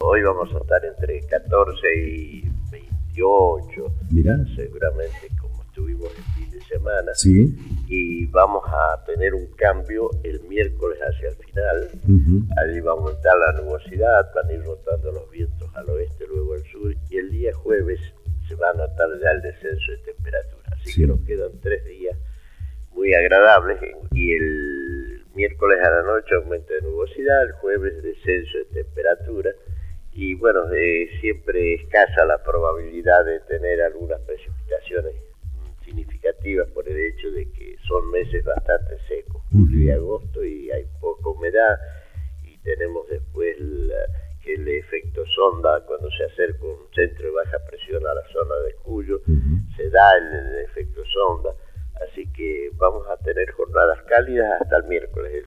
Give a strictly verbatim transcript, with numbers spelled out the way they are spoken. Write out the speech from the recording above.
hoy vamos a estar entre catorce y veintiocho. Mirá. Seguramente como estuvimos el fin de semana. Sí. Y vamos a tener un cambio el miércoles hacia el final. Uh-huh. Allí va a aumentar la nubosidad, van a ir rotando los vientos al oeste, luego al sur, y el día jueves se va a notar ya el descenso de temperatura. Así sí. que nos quedan tres días muy agradables, y el miércoles a la noche aumento de nubosidad, el jueves descenso de temperatura, y bueno, eh, siempre escasa la probabilidad de tener algunas precipitaciones significativas por el hecho de que son meses bastante secos, julio y agosto, y hay poca humedad, y tenemos después la, que el efecto sonda, cuando se acerca un centro de baja presión a la zona de Cuyo, uh-huh. se da el, el efecto sonda, así que vamos a tener jornadas cálidas hasta el miércoles.